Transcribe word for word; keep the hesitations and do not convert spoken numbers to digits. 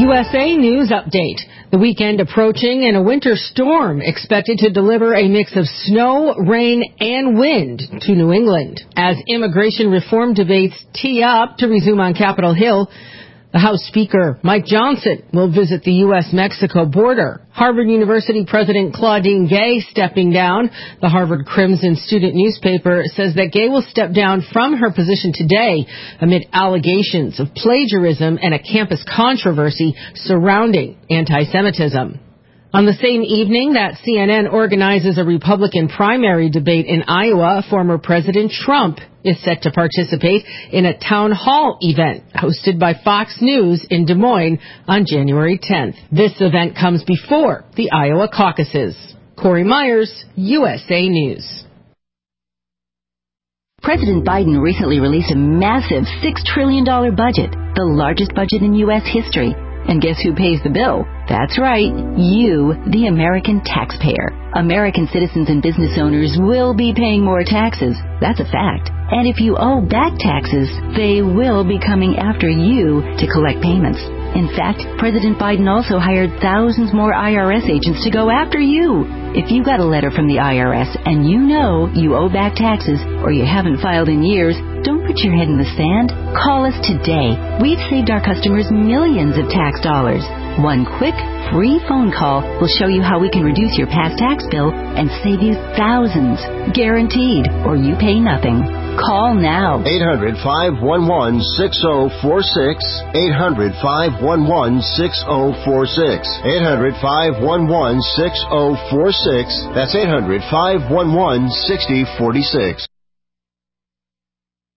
U S A News Update. The weekend approaching and a winter storm expected to deliver a mix of snow, rain, and wind to New England. As immigration reform debates tee up to resume on Capitol Hill, the House Speaker, Mike Johnson, will visit the U S Mexico border. Harvard University President Claudine Gay stepping down. The Harvard Crimson student newspaper says that Gay will step down from her position today amid allegations of plagiarism and a campus controversy surrounding anti-Semitism. On the same evening that C N N organizes a Republican primary debate in Iowa, former President Trump is set to participate in a town hall event hosted by Fox News in Des Moines on January tenth. This event comes before the Iowa caucuses. Corey Myers, U S A News. President Biden recently released a massive six trillion dollars budget, the largest budget in U S history. And guess who pays the bill? That's right, you, the American taxpayer. American citizens and business owners will be paying more taxes. That's a fact. And if you owe back taxes, they will be coming after you to collect payments. In fact, President Biden also hired thousands more I R S agents to go after you. If you got a letter from the I R S and you know you owe back taxes or you haven't filed in years, don't put your head in the sand. Call us today. We've saved our customers millions of tax dollars. One quick, free phone call will show you how we can reduce your past tax bill and save you thousands. Guaranteed, or you pay nothing. Call now. eight hundred, five one one, six oh four six. eight hundred, five one one, six oh four six. eight hundred, five one one, six oh four six. That's eight hundred, five one one, six oh four six.